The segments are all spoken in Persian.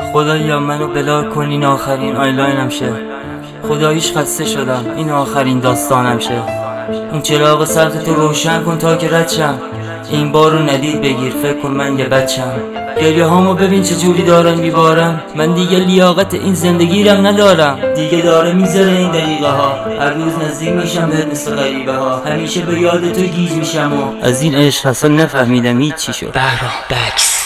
خدایا منو بلا کن این آخرین آیلاینم شه. خداییش خسته شدم این آخرین داستانم شه. اون چراغ سبز تو روشن کن تا که رد شم. این بار رو ندید بگیر فکر کن من یه بچم. گریه هامو ببین چه جوری دارن میبارم. من دیگه لیاقت این زندگی رم ندارم. دیگه داره میذاره این دقیقه ها. هر روز نزدیک میشم به مثل غریبه ها. همیشه به یاد تو گیج میشم و از این عشق اصلا نفهمیدم هیچ چی شد. بهرام بکس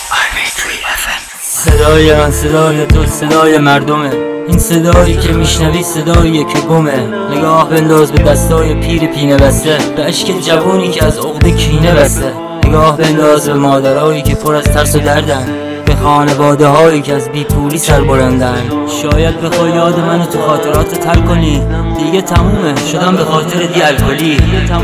صدای من صدای تو صدای مردمه. این صدایی که میشنوی صداییه که گمه. نگاه بنداز به دستای پیر پینه بسته، به اشک جوانی که از عقده کینه بسته. نگاه بنداز به مادرایی که پر از ترس و دردن، به خانواده هایی که از بیپولی سر بلندن. شاید بخوای یاد منو تو خاطرات تر کنی. دیگه تمومه شدم به خاطر دی الکلی.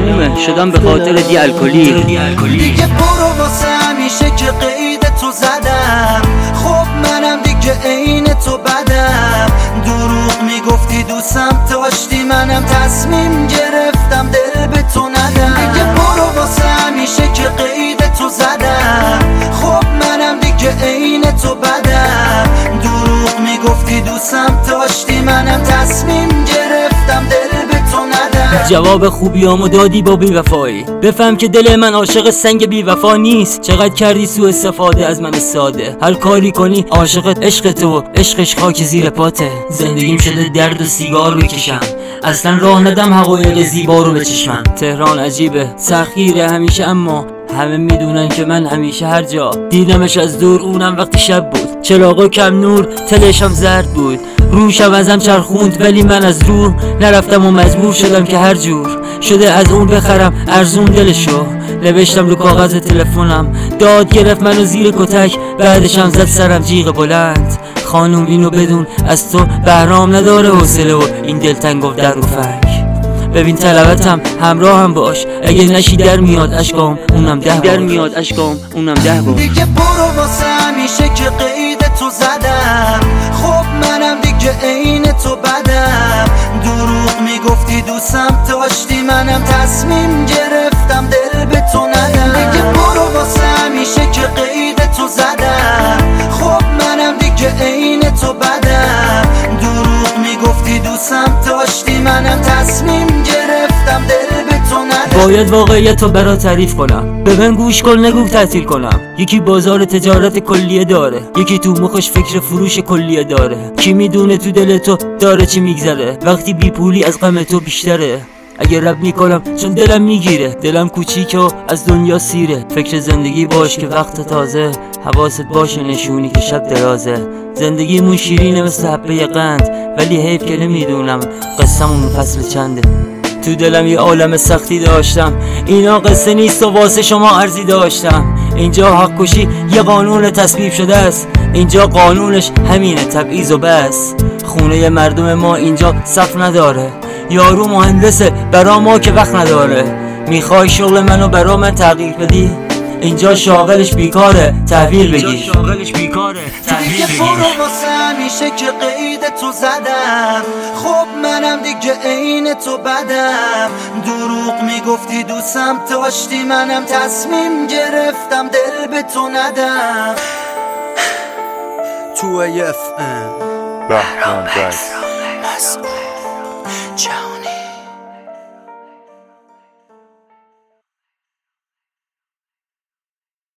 دیگه برو واسه همیشه که قید تو زدم. خب منم دیگه عین تو بدم. دروغ میگفتی دوستم داشتی، منم تصمیم گرفتم دل به تو ندم. دیگه برو واسه همیشه که قید تو زدم. خب منم دیگه عین تو بدم. دروغ میگفتی دوستم داشتی، منم تصمیم گرفتم دل به تو ندم. جواب خوبیامو دادی با بی‌وفایی. بفهم که دل من عاشق سنگ بی‌وفا نیست. چقدر کردی سوء استفاده از من ساده. هر کاری کنی عاشقت عشق تو، عشقش خاک زیر پاته. زندگیم شده درد و سیگار بکشم، اصلا راه ندم حقایق زیبا رو به چشمم. تهران عجیبه سختگیره همیشه، اما همه میدونن که من همیشه هر جا دیدمش از دور، اونم وقتی شب بود. چراغا کم نور تلشم زرد بود. روشم ازم چرخوند ولی من از رو نرفتم و مجبور شدم که هر جور شده از اون بخرم ارزون دلشو. نوشتم رو کاغذ تلفنم، داد گرفت منو زیر کتک، بعدشم زد سرم جیغ بلند. خانوم اینو بدون از تو بهرام نداره حوصله و این دلتنگ گفت در و فنگ. ببین طلبتم همراهم باش، اگه نشی در میاد اشکام اونم 10 بار. دیگه برو واسه همیشه که قید تو زدم. خب منم دیگه عین تو بدم. دروغ میگفتی دوستم داشتی، منم تصمیم گرفتم دل به تو ندم. دیگه برو واسه همیشه که قید تو زدم. خب منم دیگه عین تو بدم. دروغ میگفتی دوستم داشتی، منم تصمیم گرفتم دل به تو ندم. باید واقعیت رو برات تعریف کنم، به من گوش کن نگو تعطیل کنم. یکی بازار تجارت کلیه داره، یکی تو مخش فکر فروش کلیه داره. کی میدونه تو دل تو داره چی میگذره، وقتی بی پولی از غم تو بیشتره. اگه رب میکنم چون دلم میگیره، دلم کوچیکه و از دنیا سیره. فکر زندگی باش که وقت تازه، حواست باشه نشونی که شب درازه. زندگیمون شیرینه مثل حبه قند، ولی حیف که نمیدونم قصه‌مون فصل چنده. تو دلم یه عالم سختی داشتم، اینا قصه نیست و واسه شما عرضی داشتم. اینجا حق کشی یه قانون تصویب شده است، اینجا قانونش همینه تبعیض و بس. خونه مردم ما اینجا سقف نداره، یارو مهندسه برا ما که وقت نداره. میخوای شغل منو برا من تغییر بدی؟ اینجا شاغلش بیکاره تحویل بگیر. دیگه برو واسه همیشه که قید تو زدم. خب منم دیگه عین تو بدم. دروغ میگفتی دوستم داشتی، منم تصمیم گرفتم دل به تو ندم. تو بهرام بکس